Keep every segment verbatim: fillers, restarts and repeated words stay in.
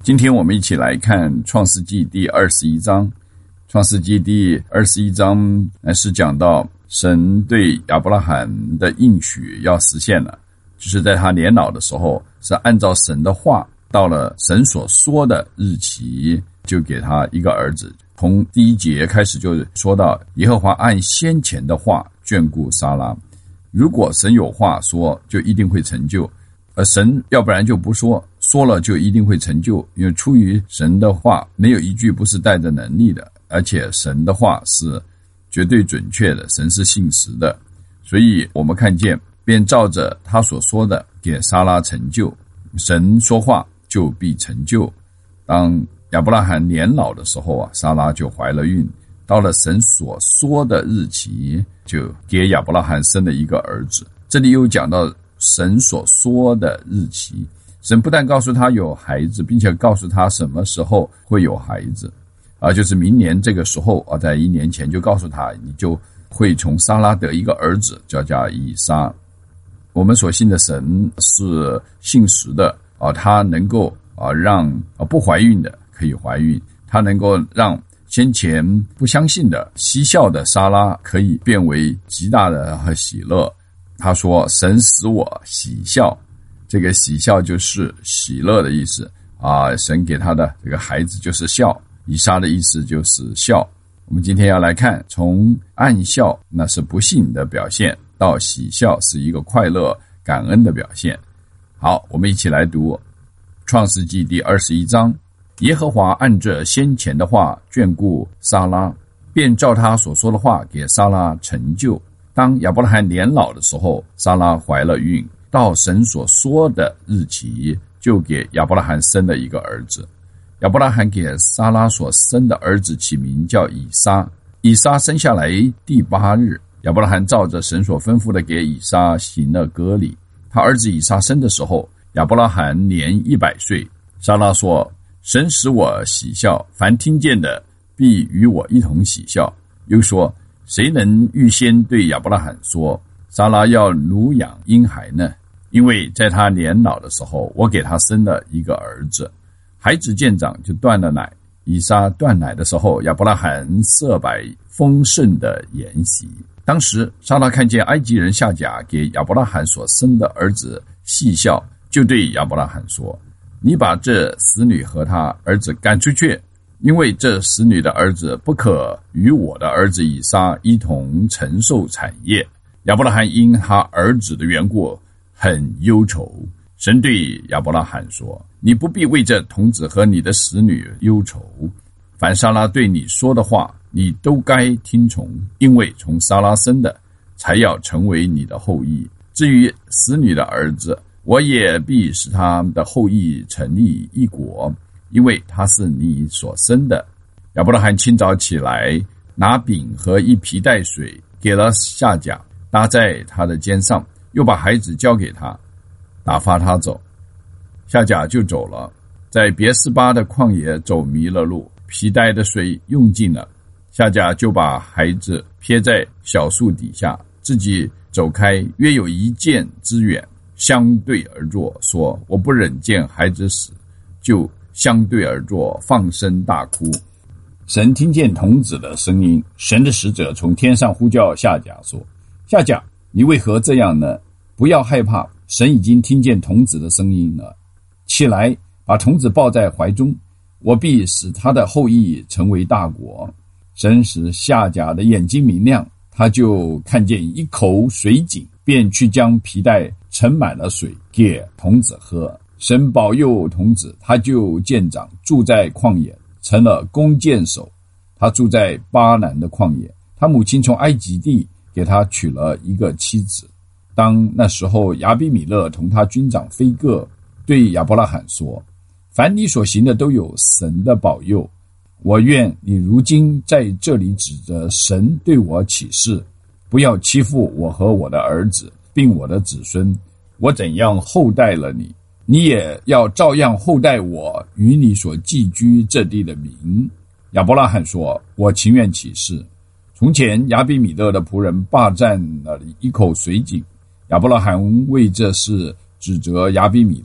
今天我们一起来看创世纪第二十一章。创世纪第二十一章是讲到神对亚伯拉罕的应许要实现了，就是在他年老的时候，是按照神的话，到了神所说的日期，就给他一个儿子。从第一节开始就说到，耶和华按先前的话眷顾撒拉，如果神有话说，就一定会成就，而神要不然就不说，说了就一定会成就，因为出于神的话，没有一句不是带着能力的，而且神的话是绝对准确的，神是信实的。所以我们看见，便照着他所说的给撒拉成就，神说话就必成就。当亚伯拉罕年老的时候啊，撒拉就怀了孕，到了神所说的日期，就给亚伯拉罕生了一个儿子。这里又讲到神所说的日期，神不但告诉他有孩子，并且告诉他什么时候会有孩子啊，就是明年这个时候啊，在一年前就告诉他，你就会从撒拉得一个儿子，叫叫以撒。我们所信的神是信实的啊，他能够啊让啊不怀孕的可以怀孕，他能够让先前不相信的嬉笑的撒拉可以变为极大的喜乐。他说神使我喜笑，这个喜笑就是喜乐的意思啊，神给他的这个孩子就是笑，以撒的意思就是笑。我们今天要来看，从暗笑那是不幸的表现，到喜笑是一个快乐感恩的表现。好，我们一起来读创世纪第二十一章。耶和华按着先前的话眷顾撒拉，便照他所说的话给撒拉成就。当亚伯拉罕年老的时候，撒拉怀了孕，到神所说的日期，就给亚伯拉罕生了一个儿子。亚伯拉罕给撒拉所生的儿子起名叫以撒。以撒生下来第八日，亚伯拉罕照着神所吩咐的给以撒行了割礼。他儿子以撒生的时候，亚伯拉罕年一百岁。撒拉说，神使我喜笑，凡听见的必与我一同喜笑。又说，谁能预先对亚伯拉罕说，撒拉要乳养婴孩呢？因为在他年老的时候，我给他生了一个儿子。孩子渐长，就断了奶。以撒断奶的时候，亚伯拉罕设摆丰盛的筵席。当时撒拉看见埃及人夏甲给亚伯拉罕所生的儿子戏笑，就对亚伯拉罕说，你把这使女和他儿子赶出去，因为这使女的儿子不可与我的儿子以撒一同承受产业。亚伯拉罕因他儿子的缘故很忧愁。神对亚伯拉罕说，你不必为这童子和你的使女忧愁，凡撒拉对你说的话，你都该听从，因为从撒拉生的才要成为你的后裔。至于使女的儿子，我也必使他的后裔成立一国，因为他是你所生的。亚伯拉罕清早起来，拿饼和一皮带水给了夏甲，搭在他的肩上，又把孩子交给他，打发他走。夏甲就走了，在别是巴的旷野走迷了路，皮带的水用尽了。夏甲就把孩子撇在小树底下，自己走开约有一箭之远，相对而坐，说，我不忍见孩子死，就相对而坐，放声大哭。神听见童子的声音，神的使者从天上呼叫夏甲说，夏甲，你为何这样呢？不要害怕，神已经听见童子的声音了。起来，把童子抱在怀中，我必使他的后裔成为大国。神使夏甲的眼睛明亮，他就看见一口水井，便去将皮带盛满了水给童子喝。神保佑童子，他就渐长，住在旷野，成了弓箭手。他住在巴南的旷野，他母亲从埃及地给他娶了一个妻子。当那时候，亚比米勒同他军长非各对亚伯拉罕说，凡你所行的都有神的保佑，我愿你如今在这里指着神对我起誓，不要欺负我和我的儿子并我的子孙。我怎样厚待了你，你也要照样厚待我与你所寄居这地的民。亚伯拉罕说，我情愿起誓。从前亚比米勒的仆人霸占了一口水井，亚伯拉罕为这事指责亚比米勒，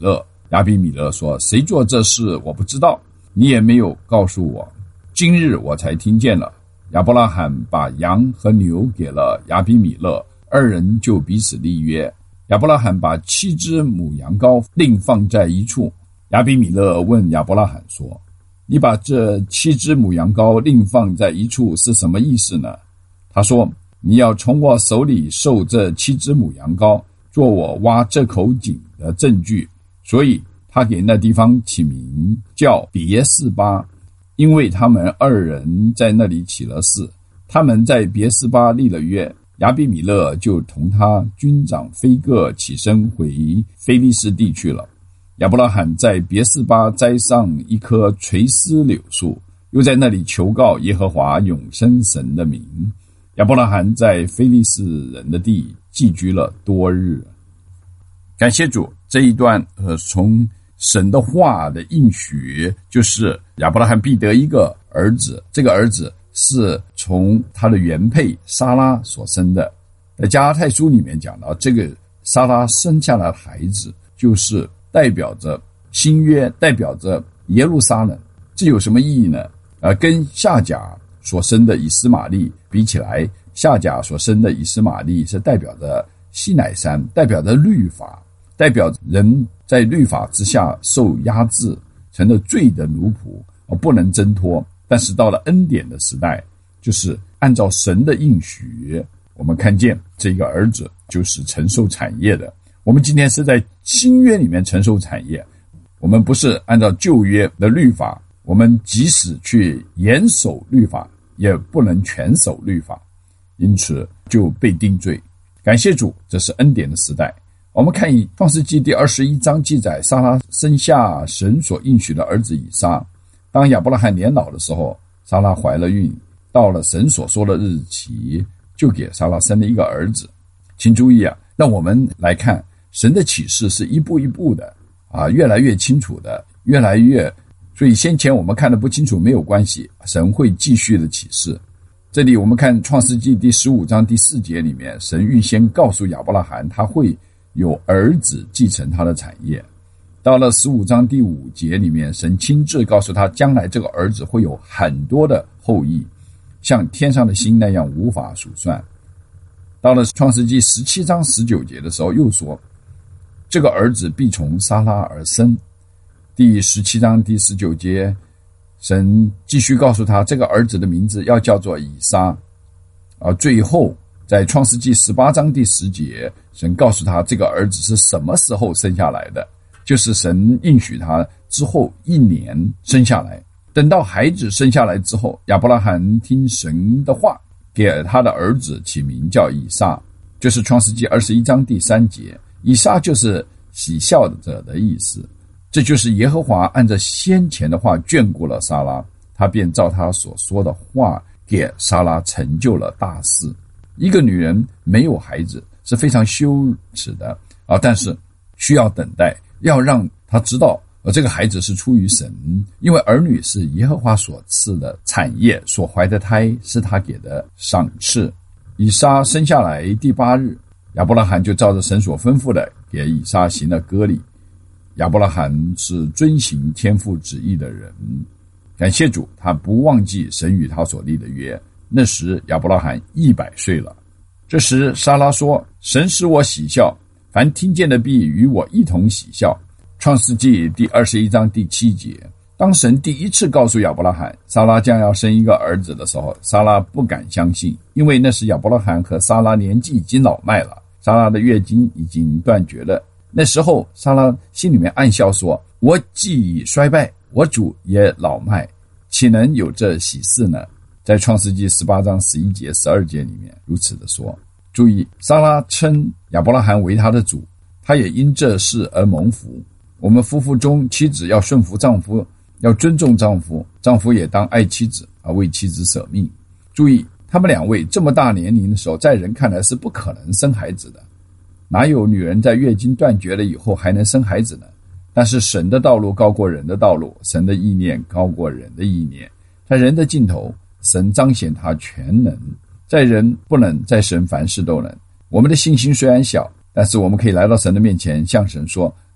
亚比米勒说，谁做这事我不知道，你也没有告诉我，今日我才听见了。亚伯拉罕把羊和牛给了亚比米勒，二人就彼此立约。亚伯拉罕把七只母羊羔另放在一处。亚比米勒问亚伯拉罕说，你把这七只母羊羔另放在一处是什么意思呢？他说，你要从我手里受这七只母羊羔，做我挖这口井的证据。所以他给那地方起名叫别是巴，因为他们二人在那里起了誓。他们在别是巴立了约，亚比米勒就同他军长非各起身回非利士地去了。亚伯拉罕在别是巴栽上一棵垂丝柳树，又在那里求告耶和华永生神的名。亚伯拉罕在非利士人的地寄居了多日。感谢主，这一段呃，从神的话的应许，就是亚伯拉罕必得一个儿子，这个儿子是从他的原配撒拉所生的。在加拉太书里面讲到，这个撒拉生下来的孩子就是代表着新约，代表着耶路撒冷。这有什么意义呢？呃，跟夏甲所生的以斯玛利比起来，夏甲所生的以斯玛利是代表着西乃山，代表着律法，代表人在律法之下受压制，成了罪的奴仆，不能挣脱。但是到了恩典的时代，就是按照神的应许，我们看见这个儿子就是承受产业的。我们今天是在新约里面承受产业，我们不是按照旧约的律法，我们即使去严守律法，也不能全守律法，因此就被定罪。感谢主，这是恩典的时代。我们看以创世纪第二十一章记载，撒拉生下神所应许的儿子以撒。当亚伯拉罕年老的时候，撒拉怀了孕，到了神所说的日期，就给撒拉生了一个儿子。请注意啊，让我们来看神的启示是一步一步的啊，越来越清楚的，越来越，所以先前我们看的不清楚没有关系，神会继续的启示。这里我们看创世纪第十五章第四节里面，神预先告诉亚伯拉罕他会有儿子继承他的产业。到了十五章第五节里面，神亲自告诉他，将来这个儿子会有很多的后裔，像天上的星那样无法数算。到了创世纪十七章十九节的时候，又说这个儿子必从撒拉而生。第十七章第十九节，神继续告诉他，这个儿子的名字要叫做以撒。而最后在创世纪十八章第十节，神告诉他这个儿子是什么时候生下来的，就是神应许他之后一年生下来。等到孩子生下来之后，亚伯拉罕听神的话，给他的儿子起名叫以撒，就是创世纪二十一章第三节。以撒就是喜笑者的意思，这就是耶和华按照先前的话眷顾了撒拉，他便照他所说的话给撒拉成就了大事。一个女人没有孩子是非常羞耻的啊，但是需要等待，要让她知道而这个孩子是出于神，因为儿女是耶和华所赐的产业，所怀的胎是他给的赏赐。以撒生下来第八日，亚伯拉罕就照着神所吩咐的给以撒行了割礼。亚伯拉罕是遵行天父旨意的人，感谢主，他不忘记神与他所立的约。那时亚伯拉罕一百岁了。这时撒拉说，神使我喜笑，凡听见的必与我一同喜笑。创世纪第二十一章第七节，当神第一次告诉亚伯拉罕撒拉将要生一个儿子的时候，撒拉不敢相信，因为那时亚伯拉罕和撒拉年纪已经老迈了，撒拉的月经已经断绝了。那时候撒拉心里面暗笑说，我既已衰败，我主也老迈，岂能有这喜事呢？在创世纪十八章十一节十二节里面如此的说。注意，撒拉称亚伯拉罕为他的主，他也因这事而蒙福。我们夫妇中，妻子要顺服丈夫，要尊重丈夫，丈夫也当爱妻子，而为妻子舍命。注意，他们两位这么大年龄的时候，在人看来是不可能生孩子的，哪有女人在月经断绝了以后还能生孩子呢？但是神的道路高过人的道路，神的意念高过人的意念，在人的尽头，神彰显他全能，在人不能，在神凡事都能。我们的信心虽然小，但是我们可以来到神的面前，向神说，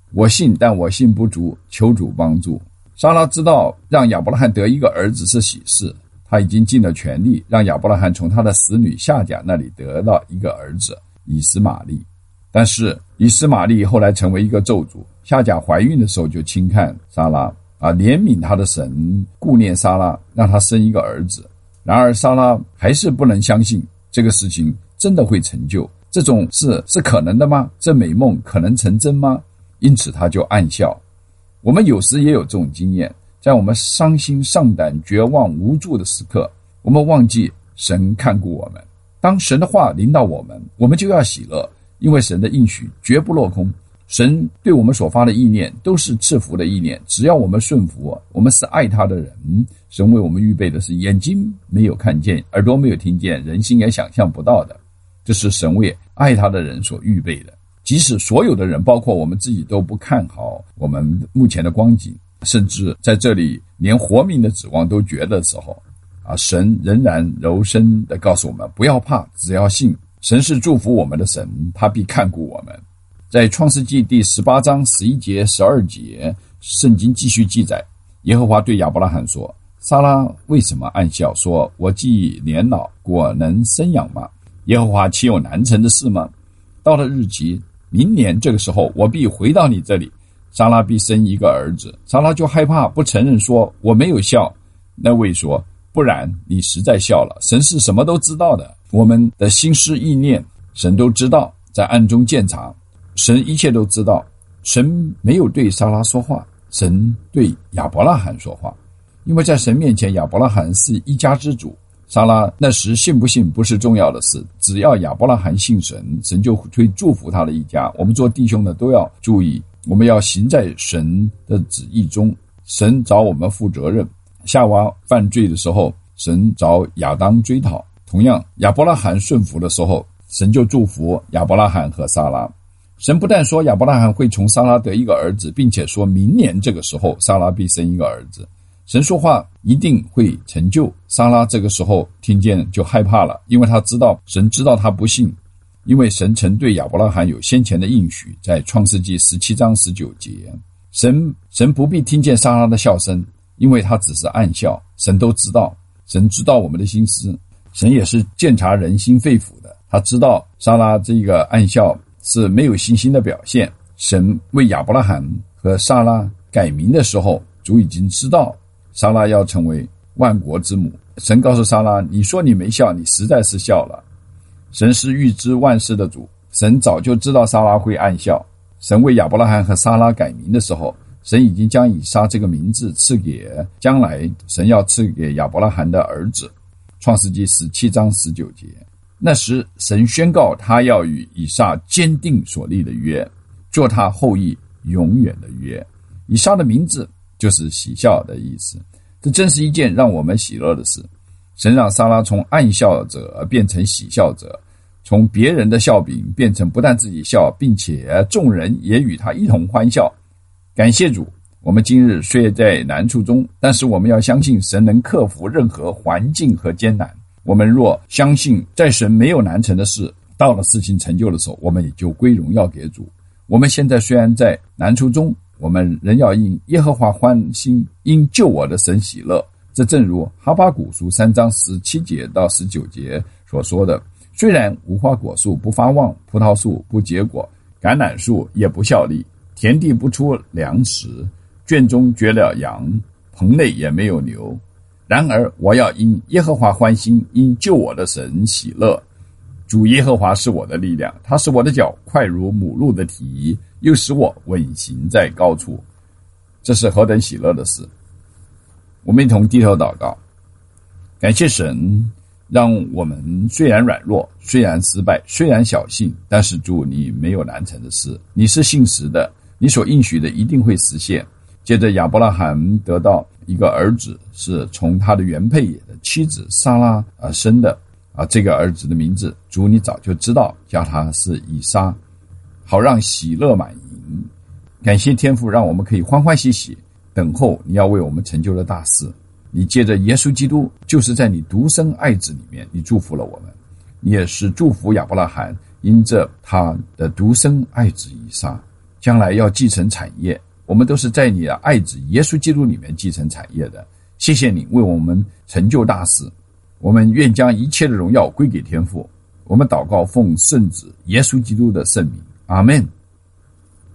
我信，但我信不足，求主帮助。撒拉知道让亚伯拉罕得一个儿子是喜事，他已经尽了全力，让亚伯拉罕从他的使女夏甲那里得到一个儿子以实玛利。但是以实玛利后来成为一个咒诅，夏甲怀孕的时候就轻看撒拉啊，怜悯他的神顾念撒拉，让他生一个儿子。然而撒拉还是不能相信这个事情真的会成就，这种事是可能的吗？这美梦可能成真吗？因此他就暗笑。我们有时也有这种经验，在我们伤心丧胆绝望无助的时刻，我们忘记神看顾我们。当神的话临到我们，我们就要喜乐，因为神的应许绝不落空。神对我们所发的意念都是赐福的意念，只要我们顺服，我们是爱他的人，神为我们预备的是眼睛没有看见，耳朵没有听见，人心也想象不到的，这是神为爱他的人所预备的。即使所有的人包括我们自己都不看好我们目前的光景，甚至在这里连活命的指望都绝的时候啊，神仍然柔声地告诉我们不要怕，只要信。神是祝福我们的神，他必看顾我们。在创世纪第十八章十一节十二节，圣经继续记载，耶和华对亚伯拉罕说，撒拉为什么暗笑，说我既年老，果能生养吗？耶和华岂有难成的事吗？到了日期，明年这个时候，我必回到你这里，撒拉必生一个儿子。撒拉就害怕，不承认，说我没有笑。那位说，不然你实在笑了，神是什么都知道的，我们的心思意念神都知道，在暗中鉴察，神一切都知道。神没有对撒拉说话，神对亚伯拉罕说话，因为在神面前亚伯拉罕是一家之主。撒拉那时信不信不是重要的事，只要亚伯拉罕信神，神就会祝福他的一家。我们做弟兄的都要注意，我们要行在神的旨意中，神找我们负责任。夏娃犯罪的时候，神找亚当追讨，同样亚伯拉罕顺服的时候，神就祝福亚伯拉罕和撒拉。神不但说亚伯拉罕会从撒拉得一个儿子，并且说明年这个时候撒拉必生一个儿子。神说话一定会成就。撒拉这个时候听见就害怕了，因为他知道神知道他不信，因为神曾对亚伯拉罕有先前的应许，在创世纪十七章十九节，神神不必听见撒拉的笑声，因为他只是暗笑。神都知道，神知道我们的心思，神也是鉴察人心肺腑的，他知道撒拉这个暗笑是没有信心的表现。神为亚伯拉罕和撒拉改名的时候，主已经知道撒拉要成为万国之母。神告诉撒拉，你说你没笑，你实在是笑了。神是预知万事的主，神早就知道撒拉会暗笑。神为亚伯拉罕和撒拉改名的时候，神已经将以撒这个名字赐给将来神要赐给亚伯拉罕的儿子。创世纪十七章十九节，那时神宣告他要与以撒坚定所立的约，做他后裔永远的约。以撒的名字就是喜笑的意思，这真是一件让我们喜乐的事。神让撒拉从暗笑者变成喜笑者，从别人的笑柄变成不但自己笑，并且众人也与他一同欢笑。感谢主，我们今日虽在难处中，但是我们要相信神能克服任何环境和艰难。我们若相信在神没有难成的事，到了事情成就的时候，我们也就归荣耀给主。我们现在虽然在难处中，我们仍要因耶和华欢心，因救我的神喜乐。这正如哈巴谷书三章十七节到十九节所说的，虽然无花果树不发旺，葡萄树不结果，橄榄树也不效力，田地不出粮食，圈中绝了羊，棚内也没有牛，然而我要因耶和华欢心，因救我的神喜乐。主耶和华是我的力量，他使我的脚快如母鹿的蹄，又使我稳行在高处。这是何等喜乐的事！我们一同低头祷告，感谢神，让我们虽然软弱，虽然失败，虽然小信，但是主你没有难成的事，你是信实的，你所应许的一定会实现。接着亚伯拉罕得到一个儿子，是从他的原配的妻子撒拉而生的啊，这个儿子的名字主你早就知道，叫他是以撒，好让喜乐满盈。感谢天父，让我们可以欢欢喜喜等候你要为我们成就的大事。你借着耶稣基督，就是在你独生爱子里面，你祝福了我们。你也是祝福亚伯拉罕，因着他的独生爱子以撒， 将来要继承产业，我们都是在你的爱子耶稣基督里面继承产业的。谢谢你为我们成就大事，我们愿将一切的荣耀归给天父。我们祷告奉圣子耶稣基督的圣名，阿们。